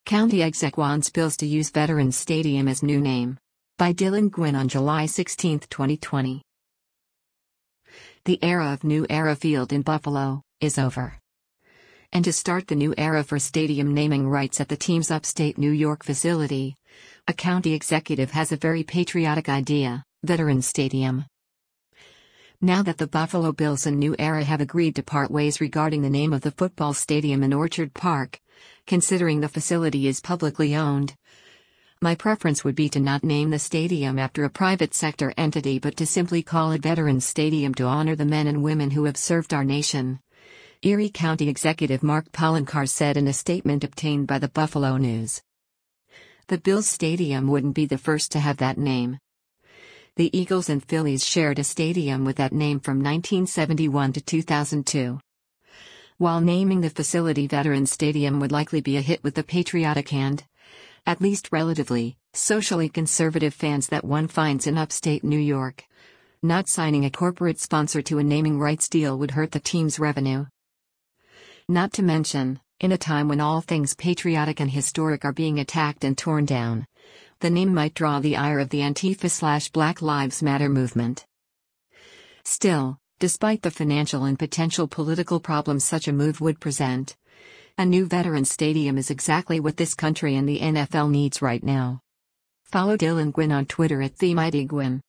County Exec wants Bills to use Veterans Stadium as new name. By Dylan Gwynn on July 16, 2020. The era of New Era Field in Buffalo is over. And to start the new era for stadium naming rights at the team's upstate New York facility, a county executive has a very patriotic idea: Veterans Stadium. Now that the Buffalo Bills and New Era have agreed to part ways regarding the name of the football stadium in Orchard Park, considering the facility is publicly owned, my preference would be to not name the stadium after a private sector entity but to simply call it Veterans Stadium to honor the men and women who have served our nation, Erie County Executive Mark Poloncarz said in a statement obtained by the Buffalo News. The Bills Stadium wouldn't be the first to have that name. The Eagles and Phillies shared a stadium with that name from 1971 to 2002. While naming the facility Veterans Stadium would likely be a hit with the patriotic and, at least relatively, socially conservative fans that one finds in upstate New York, not signing a corporate sponsor to a naming rights deal would hurt the team's revenue. Not to mention, in a time when all things patriotic and historic are being attacked and torn down, the name might draw the ire of the Antifa/Black Lives Matter movement. Still, despite the financial and potential political problems such a move would present, a new Veterans Stadium is exactly what this country and the NFL needs right now. Follow Dylan Gwynn on Twitter @TheMightyGwynn.